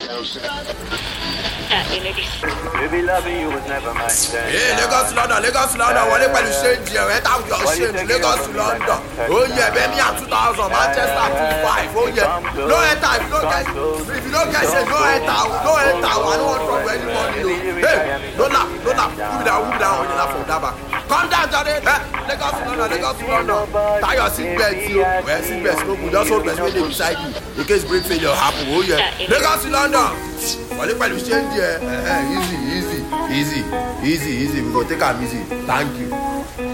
Baby, loving you was never my thing. Hey, Lagos to London, wọlé pẹ̀lú ṣéǹjì ẹ̀ ẹ̀ táwọn yọ ṣéǹjì Lagos to London. Ó yẹ Birmingham 2000, Manchester 25, ó yẹ. No enter if you no get ṣe no enter, I don't want trouble anybody o. Hey, Lola, who be that Onyela from Daba? Come down, Jade. Lagos to London. Tie your seatbelt, yo. Well, seatbelt no good, just hold belt wey dey beside you in case brake failure happen, ó yẹ. Lagos to London. Wọlé pẹ̀lú ṣéǹjì ẹ̀ easy, we go take am easy. Thank you.